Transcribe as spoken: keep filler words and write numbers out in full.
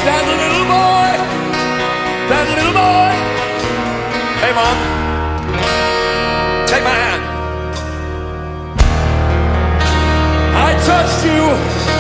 That little boy, that little boy. Hey, Mom, take my hand. I touched you